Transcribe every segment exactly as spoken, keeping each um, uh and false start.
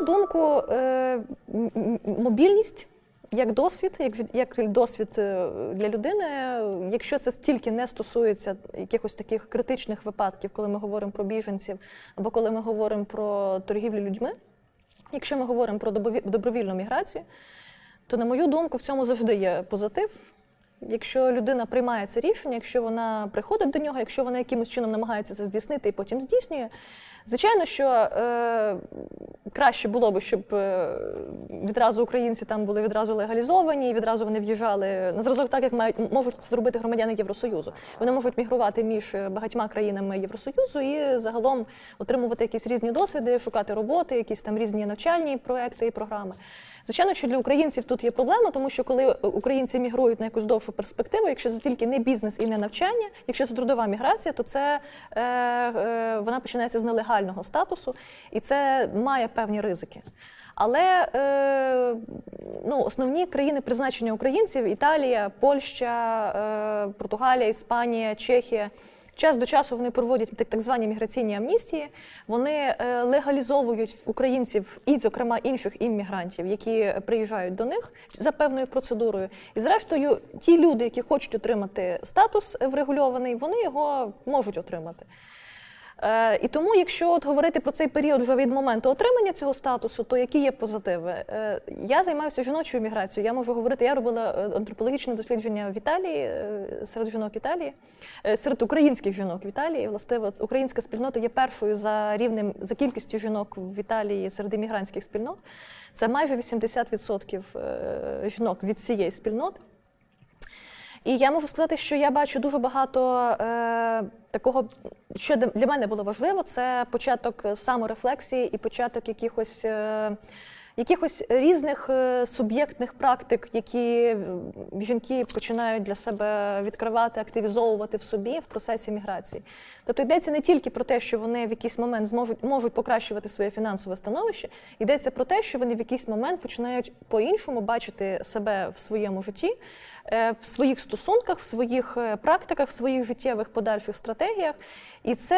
думку, мобільність як досвід, як, як досвід для людини, якщо це стільки не стосується якихось таких критичних випадків, коли ми говоримо про біженців, або коли ми говоримо про торгівлю людьми, якщо ми говоримо про добровільну міграцію, то, на мою думку, в цьому завжди є позитив. Якщо людина приймає це рішення, якщо вона приходить до нього, якщо вона якимось чином намагається це здійснити і потім здійснює, звичайно, що е, краще було б, щоб е, відразу українці там були відразу легалізовані, і відразу вони в'їжджали на зразок так, як мають, можуть це зробити громадяни Євросоюзу. Вони можуть мігрувати між багатьма країнами Євросоюзу і загалом отримувати якісь різні досвіди, шукати роботи, якісь там різні навчальні проекти і програми. Звичайно, що для українців тут є проблема, тому що коли українці мігрують на якусь довшу перспективу, якщо це тільки не бізнес і не навчання, якщо це трудова міграція, то це, е, е, вона починається з нелегального статусу, і це має певні ризики. Але е, ну, основні країни призначення українців – Італія, Польща, е, Португалія, Іспанія, Чехія – час до часу вони проводять так, так звані міграційні амністії, вони е, легалізовують українців і, зокрема, інших іммігрантів, які приїжджають до них за певною процедурою. І, зрештою, ті люди, які хочуть отримати статус врегульований, вони його можуть отримати. Е, і тому, якщо от говорити про цей період вже від моменту отримання цього статусу, то які є позитиви? Е, я займаюся жіночою міграцією, я можу говорити, я робила антропологічне дослідження в Італії, е, серед жінок Італії, е, серед українських жінок в Італії. Власне, українська спільнота є першою за рівнем, за кількістю жінок в Італії серед іммігрантських спільнот. Це майже вісімдесят відсотків е, жінок від цієї спільноти. І я можу сказати, що я бачу дуже багато е, такого, що для мене було важливо, це початок саморефлексії і початок якихось, е, якихось різних е, суб'єктних практик, які жінки починають для себе відкривати, активізовувати в собі в процесі міграції. Тобто йдеться не тільки про те, що вони в якийсь момент зможуть, можуть покращувати своє фінансове становище, йдеться про те, що вони в якийсь момент починають по-іншому бачити себе в своєму житті, в своїх стосунках, в своїх практиках, в своїх життєвих подальших стратегіях. І це,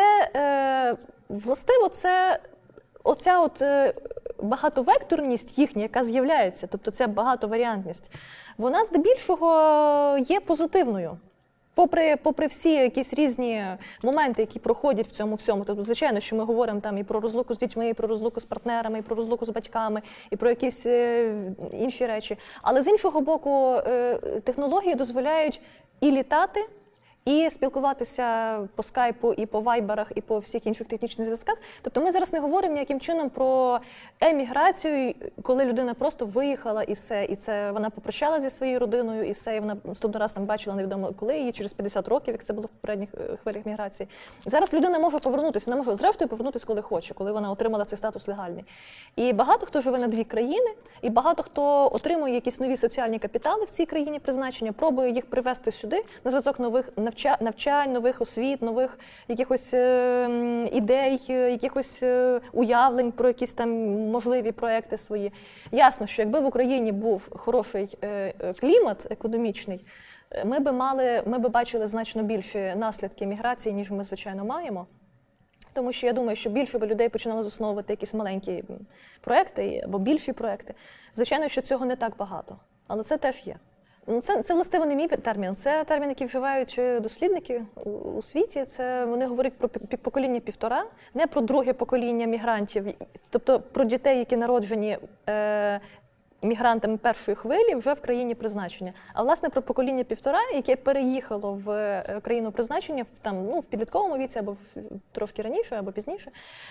властиво, це оця от багатовекторність їхня, яка з'являється, тобто ця багатоваріантність, вона здебільшого є позитивною. Попри, попри всі якісь різні моменти, які проходять в цьому всьому, тобто, звичайно, що ми говоримо там і про розлуку з дітьми, і про розлуку з партнерами, і про розлуку з батьками, і про якісь е, інші речі. Але з іншого боку, е, технології дозволяють і літати, і спілкуватися по скайпу, і по вайберах, і по всіх інших технічних зв'язках. Тобто ми зараз не говоримо ніяким чином про еміграцію, коли людина просто виїхала і все, і це вона попрощалася зі своєю родиною, і все, і вона наступний раз там бачила невідомо коли, її через п'ятдесят років, як це було в попередніх хвилях міграції. Зараз людина може повернутися, вона може зрештою повернутися, коли хоче, коли вона отримала цей статус легальний. І багато хто живе на дві країни, і багато хто отримує якісь нові соціальні капітали в цій країні призначення, пробує їх привести сюди на зв'язок нових навчань, нових освіт, нових якихось е, ідей, якихось е, уявлень про якісь там можливі проекти свої. Ясно, що якби в Україні був хороший е, клімат економічний, ми би мали, ми би бачили значно більші наслідки міграції, ніж ми, звичайно, маємо. Тому що я думаю, що більше би людей починали засновувати якісь маленькі проекти або більші проекти. Звичайно, що цього не так багато, але це теж є. Це, це, властиво, не мій термін. Це термін, який вживають дослідники у, у світі. Це вони говорять про покоління півтора, не про друге покоління мігрантів, тобто про дітей, які народжені е, мігрантами першої хвилі вже в країні призначення. А, власне, про покоління півтора, яке переїхало в країну призначення в, там, ну, в підлітковому віці, або в, трошки раніше, або пізніше.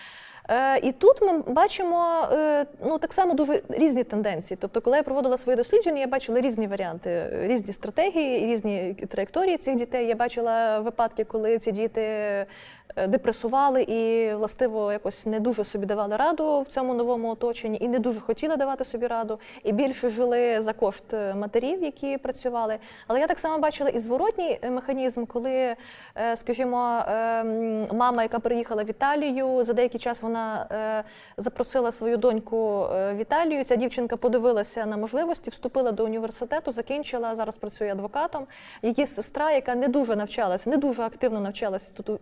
І тут ми бачимо ну, так само дуже різні тенденції. Тобто, коли я проводила свої дослідження, я бачила різні варіанти, різні стратегії, різні траєкторії цих дітей. Я бачила випадки, коли ці діти депресували і, властиво, якось не дуже собі давали раду в цьому новому оточенні і не дуже хотіли давати собі раду, і більше жили за кошт матерів, які працювали. Але я так само бачила і зворотній механізм, коли, скажімо, мама, яка переїхала в Італію, за деякий час вона запросила свою доньку в Італію, ця дівчинка подивилася на можливості, вступила до університету, закінчила, зараз працює адвокатом. Її сестра, яка не дуже навчалася, не дуже активно навчалася тут у Вінницькій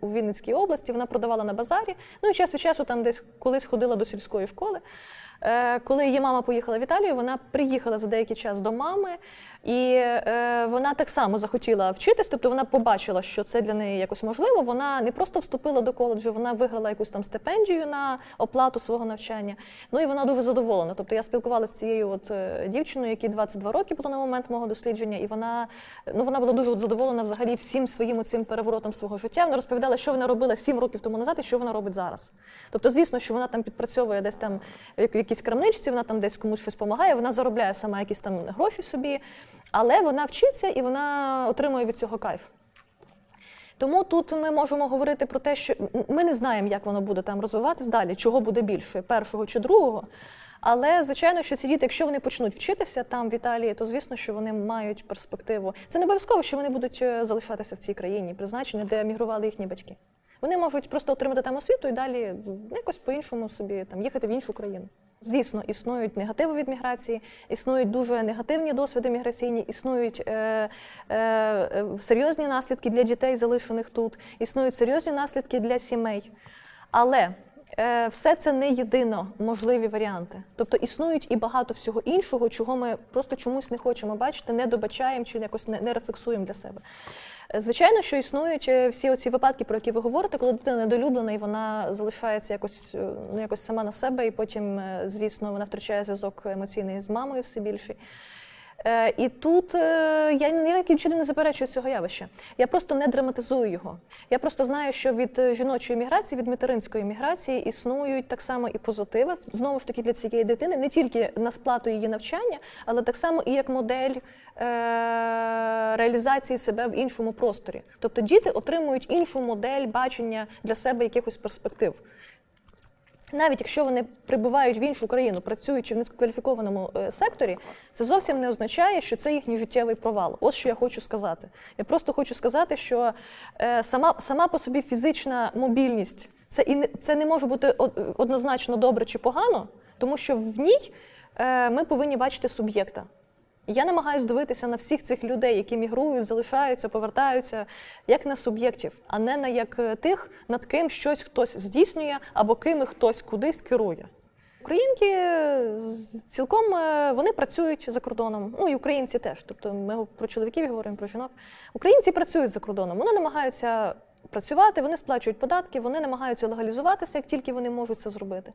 Івано-Франківській області, вона продавала на базарі, ну і час від часу там десь колись ходила до сільської школи. Коли її мама поїхала в Італію, вона приїхала за деякий час до мами, і е, вона так само захотіла вчитись, тобто вона побачила, що це для неї якось можливо. Вона не просто вступила до коледжу, вона виграла якусь там стипендію на оплату свого навчання. Ну і вона дуже задоволена. Тобто я спілкувалася з цією от е, дівчиною, якій двадцять два роки було на момент мого дослідження, і вона, ну, вона була дуже от задоволена взагалі всім своїм цим переворотом свого життя. Вона розповідала, що вона робила сім років тому назад і що вона робить зараз. Тобто, звісно, що вона там підпрацьовує десь там в якійсь крамничці, вона там десь комусь щось допомагає, вона заробляє сама якісь там гроші собі, але вона вчиться і вона отримує від цього кайф. Тому тут ми можемо говорити про те, що ми не знаємо, як воно буде там розвиватись далі, чого буде більше, першого чи другого. Але, звичайно, що ці діти, якщо вони почнуть вчитися там в Італії, то, звісно, що вони мають перспективу. Це не обов'язково, що вони будуть залишатися в цій країні, призначені, де емігрували їхні батьки. Вони можуть просто отримати там освіту і далі якось по-іншому собі там їхати в іншу країну. Звісно, існують негативи від міграції, існують дуже негативні досвіди міграційні, існують е, е, серйозні наслідки для дітей, залишених тут, існують серйозні наслідки для сімей. Але е, все це не єдино можливі варіанти. Тобто існують і багато всього іншого, чого ми просто чомусь не хочемо бачити, не добачаємо чи якось не, не рефлексуємо для себе. Звичайно, що існують всі оці випадки, про які ви говорите, коли дитина недолюблена і вона залишається якось, ну, якось сама на себе, і потім, звісно, вона втрачає зв'язок емоційний з мамою все більший. І тут я ніяким чином не заперечую цього явища. Я просто не драматизую його. Я просто знаю, що від жіночої міграції, від материнської міграції існують так само і позитиви, знову ж таки, для цієї дитини, не тільки на сплату її навчання, але так само і як модель реалізації себе в іншому просторі. Тобто діти отримують іншу модель бачення для себе якихось перспектив. Навіть якщо вони прибувають в іншу країну, працюючи в низькокваліфікованому секторі, це зовсім не означає, що це їхній життєвий провал. Ось що я хочу сказати. Я просто хочу сказати, що сама, сама по собі фізична мобільність, це, і не, це не може бути однозначно добре чи погано, тому що в ній ми повинні бачити суб'єкта. Я намагаюся дивитися на всіх цих людей, які мігрують, залишаються, повертаються, як на суб'єктів, а не на як тих, над ким щось хтось здійснює або ким хтось кудись керує. Українки цілком вони працюють за кордоном, ну і українці теж, тобто ми про чоловіків говоримо, про жінок. Українці працюють за кордоном, вони намагаються працювати, вони сплачують податки, вони намагаються легалізуватися, як тільки вони можуть це зробити.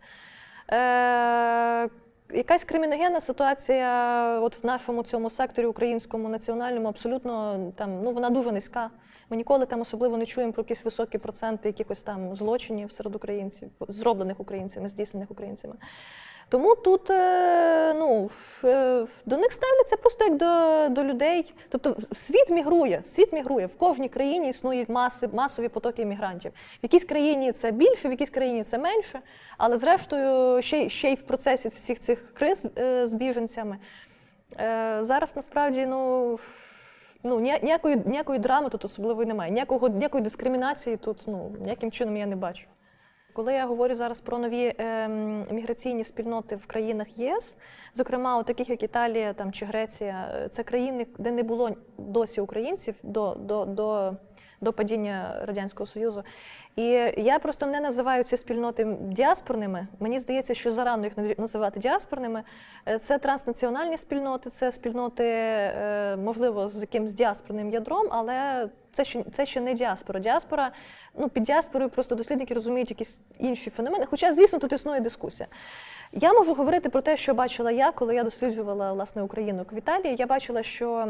Е- Якась криміногенна ситуація от в нашому цьому секторі українському, національному, абсолютно там, ну, вона дуже низька. Ми ніколи там особливо не чуємо про якісь високі проценти якихось там злочинів серед українців, зроблених українцями, здійснених українцями. Тому тут, ну, до них ставляться просто як до, до людей. Тобто світ мігрує, світ мігрує. В кожній країні існують маси, масові потоки мігрантів. В якійсь країні це більше, в якійсь країні це менше. Але зрештою, ще, ще й в процесі всіх цих криз з біженцями, зараз насправді, ну, ну ніякої, ніякої драми тут особливої немає. Ніякого, ніякої дискримінації тут, ну, ніяким чином я не бачу. Коли я говорю зараз про нові е, міграційні спільноти в країнах ЄС, зокрема, у таких як Італія там, чи Греція, це країни, де не було досі українців до, до, до, до падіння Радянського Союзу. І я просто не називаю ці спільноти діаспорними. Мені здається, що зарано їх називати діаспорними. Це транснаціональні спільноти, це спільноти, можливо, з якимсь діаспорним ядром, але це ще, це ще не діаспора. Діаспора, ну, під діаспорою просто дослідники розуміють якісь інші феномени, хоча, звісно, тут існує дискусія. Я можу говорити про те, що бачила я, коли я досліджувала, власне, Україну в Італії. Я бачила, що,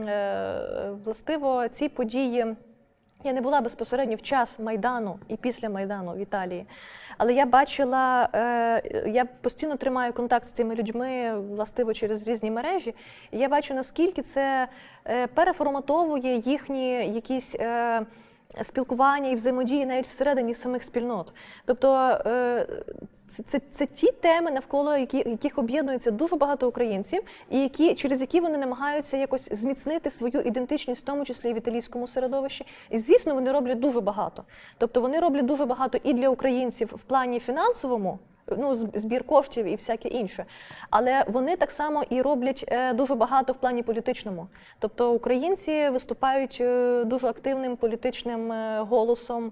властиво, ці події. Я не була безпосередньо в час Майдану і після Майдану в Італії, але я бачила, я постійно тримаю контакт з цими людьми, властиво через різні мережі, і я бачу, наскільки це переформатовує їхні якісь спілкування і взаємодії навіть всередині самих спільнот. Тобто це, це, це ті теми, навколо які, яких об'єднується дуже багато українців, і які, через які вони намагаються якось зміцнити свою ідентичність, в тому числі і в італійському середовищі. І, звісно, вони роблять дуже багато. Тобто вони роблять дуже багато і для українців в плані фінансовому, ну, збір коштів і всяке інше. Але вони так само і роблять дуже багато в плані політичному. Тобто українці виступають дуже активним політичним голосом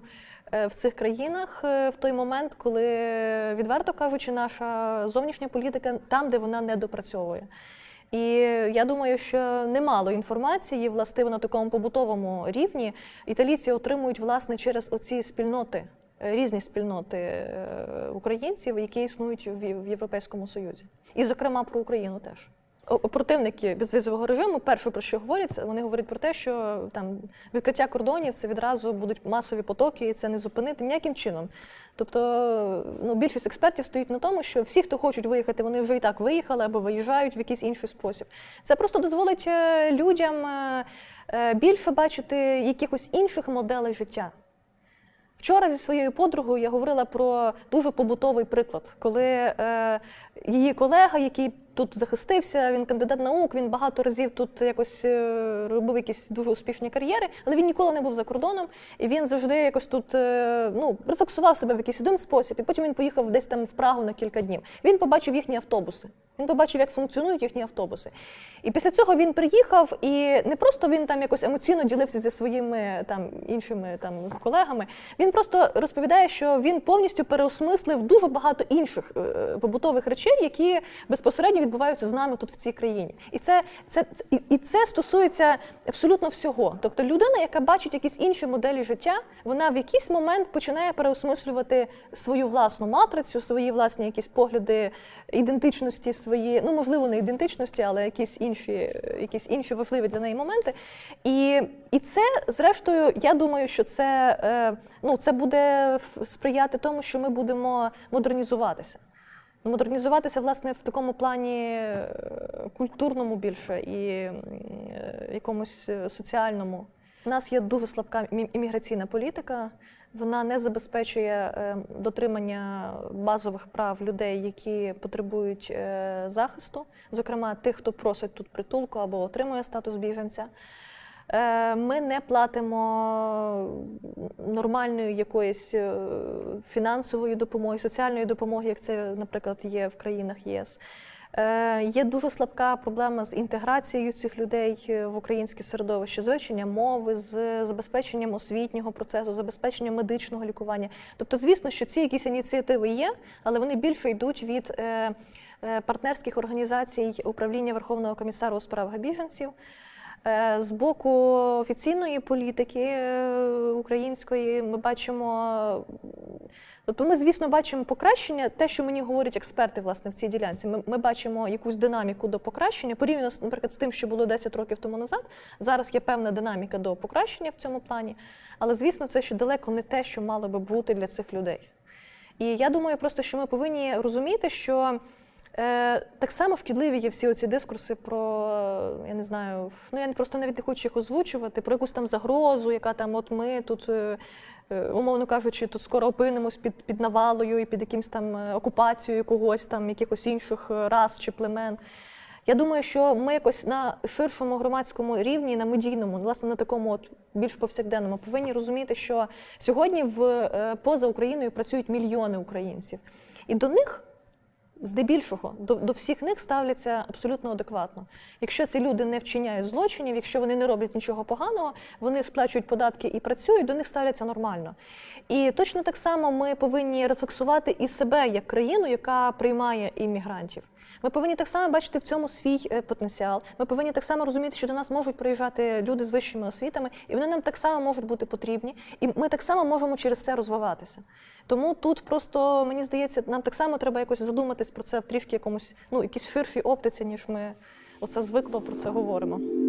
в цих країнах в той момент, коли, відверто кажучи, наша зовнішня політика там, де вона не допрацьовує. І я думаю, що немало інформації, властиво на такому побутовому рівні, італійці отримують, власне, через оці спільноти, різні спільноти українців, які існують в Європейському Союзі. І, зокрема, про Україну теж. Противники безвізового режиму, перше, про що говорять, вони говорять про те, що там відкриття кордонів – це відразу будуть масові потоки, і це не зупинити ніяким чином. Тобто, ну, більшість експертів стоїть на тому, що всі, хто хочуть виїхати, вони вже і так виїхали або виїжджають в якийсь інший спосіб. Це просто дозволить людям більше бачити якихось інших моделей життя. Вчора зі своєю подругою я говорила про дуже побутовий приклад, коли е, її колега, який тут захистився, він кандидат наук, він багато разів тут якось е, робив якісь дуже успішні кар'єри, але він ніколи не був за кордоном, і він завжди якось тут е, ну, рефлексував себе в якийсь один спосіб, і потім він поїхав десь там в Прагу на кілька днів. Він побачив їхні автобуси, він побачив, як функціонують їхні автобуси. І після цього він приїхав, і не просто він там якось емоційно ділився зі своїми там іншими там колегами, він просто розповідає, що він повністю переосмислив дуже багато інших е, побутових речей, які безпосередньо відбуваються з нами тут в цій країні. І це, це, і, і це стосується абсолютно всього. Тобто людина, яка бачить якісь інші моделі життя, вона в якийсь момент починає переосмислювати свою власну матрицю, свої власні якісь погляди ідентичності, свої, ну, можливо, не ідентичності, але якісь інші, якісь інші важливі для неї моменти. І, і це, зрештою, я думаю, що це, е, ну, це буде сприяти тому, що ми будемо модернізуватися. Модернізуватися, власне, в такому плані культурному більше і якомусь соціальному. У нас є дуже слабка імміграційна політика, вона не забезпечує дотримання базових прав людей, які потребують захисту, зокрема тих, хто просить тут притулку або отримує статус біженця. Ми не платимо нормальної якоїсь фінансової допомоги, соціальної допомоги, як це, наприклад, є в країнах ЄС. Є дуже слабка проблема з інтеграцією цих людей в українське середовище, з вивченням мови, з забезпеченням освітнього процесу, забезпеченням медичного лікування. Тобто, звісно, що ці якісь ініціативи є, але вони більше йдуть від партнерських організацій Управління Верховного комісару у справах біженців. З боку офіційної політики української ми бачимо, тобто ми, звісно, бачимо покращення, те, що мені говорять експерти, власне, в цій ділянці. Ми, ми бачимо якусь динаміку до покращення, порівняно, наприклад, з тим, що було десять років тому назад. Зараз є певна динаміка до покращення в цьому плані, але, звісно, це ще далеко не те, що мало би бути для цих людей. І я думаю просто, що ми повинні розуміти, що так само шкідливі є всі оці дискурси про, я не знаю, ну я просто навіть не хочу їх озвучувати, про якусь там загрозу, яка там от ми тут, умовно кажучи, тут скоро опинимось під, під навалою і під якимсь там окупацією когось там, якихось інших рас чи племен. Я думаю, що ми якось на ширшому громадському рівні, на медійному, власне, на такому от більш повсякденному, повинні розуміти, що сьогодні в, поза Україною працюють мільйони українців. І до них здебільшого, до, до всіх них ставляться абсолютно адекватно. Якщо ці люди не вчиняють злочинів, якщо вони не роблять нічого поганого, вони сплачують податки і працюють, до них ставляться нормально. І точно так само ми повинні рефлексувати і себе як країну, яка приймає іммігрантів. Ми повинні так само бачити в цьому свій потенціал. Ми повинні так само розуміти, що до нас можуть приїжджати люди з вищими освітами, і вони нам так само можуть бути потрібні, і ми так само можемо через це розвиватися. Тому тут просто, мені здається, нам так само треба якось задуматись про це в трішки якомусь, ну, якійсь ширшій оптиці, ніж ми оце звикло про це говоримо.